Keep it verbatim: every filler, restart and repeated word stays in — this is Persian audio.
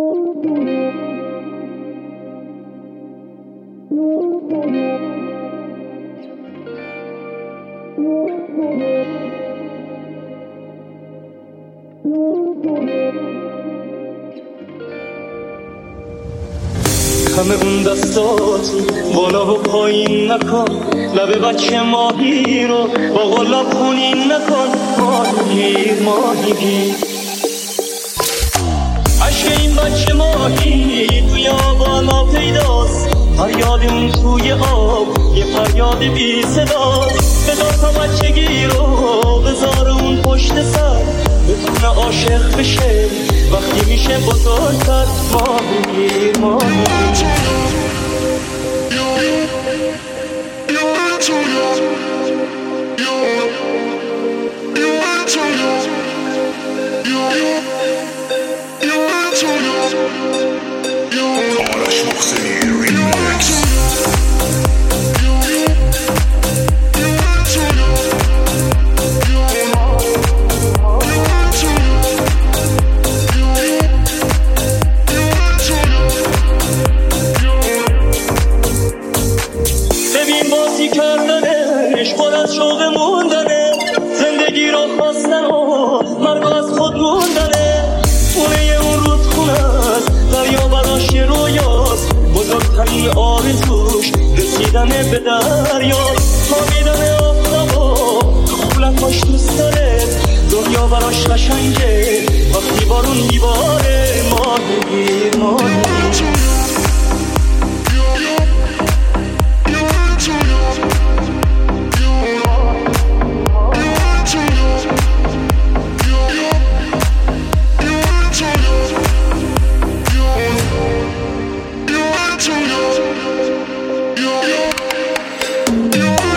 همه اون دستاتو بالا و پایین نکن، لب بچه ماهی رو با غلاب خونین نکن. ماهی ماهی عشق این بچه ماهی توی آبانا پیداست، فریاد اون توی آب یه فریاد بی صداست. بذار تا بچگی رو بذار اون پشت سر، بتونه عاشق بشه وقتی میشه بزرگتر. ماهی ماهی آرش محسنی ریمیکس. ببین بازی کردنش پر از شوق موندنه، زندگی رو خواستن و مرگ از خود موندنه. خونه اون رودخونه است، دریا براش یه رویاست، بزرگترین آرزوش رسیدن به دریا. خوابیدن آفتابا خولکاش دوست داره، دنیا براش قشنگه وقتی بارون میباره. ماهی ماهی You